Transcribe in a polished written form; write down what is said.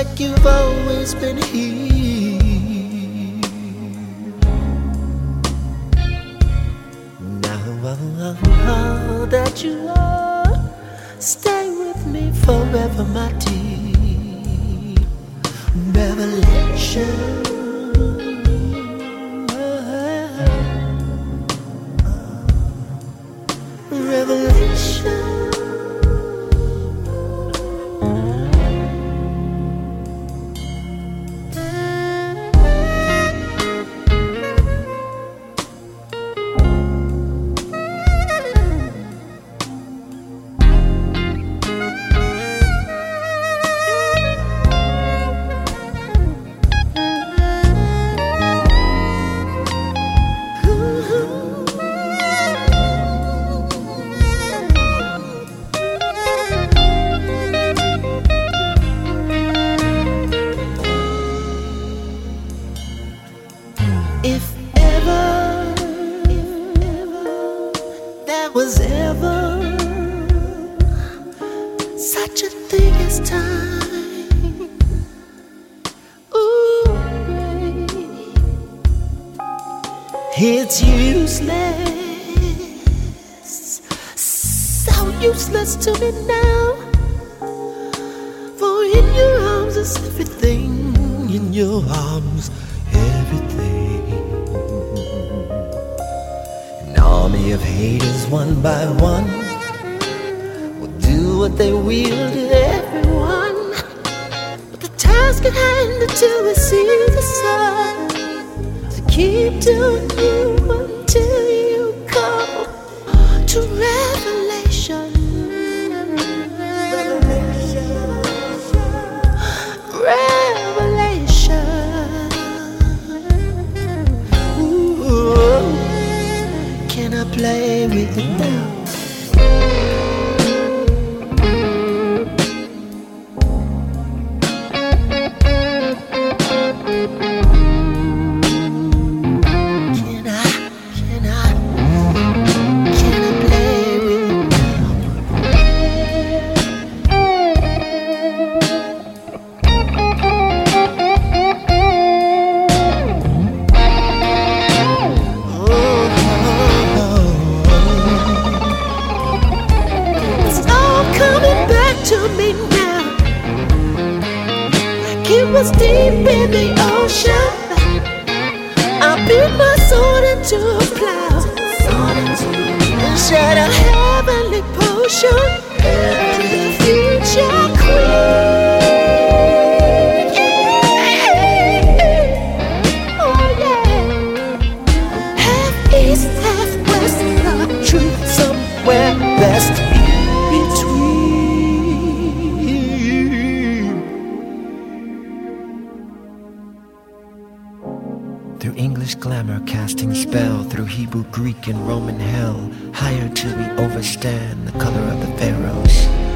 like you've always been here. Now that you are, stay with me forever, my dear. Revelation. Revelation. If ever there was ever such a thing as time, ooh, babe, it's useless, so useless to me now. For in your arms is everything, in your arms, everything. Army of haters, one by one, will do what they will to everyone. But the task at hand until we see the sun, to keep doing you until you come to revelation. Revelation. Ooh. Can I play with it now? To me now, like it was deep in the ocean. I built my sword into a plow and shed a heavenly potion to the future queen. Yeah. Oh yeah. Half east, half west, the truth somewhere best between. Through English glamour casting spell, through Hebrew, Greek, and Roman hell, higher till we overstand the color of the pharaohs.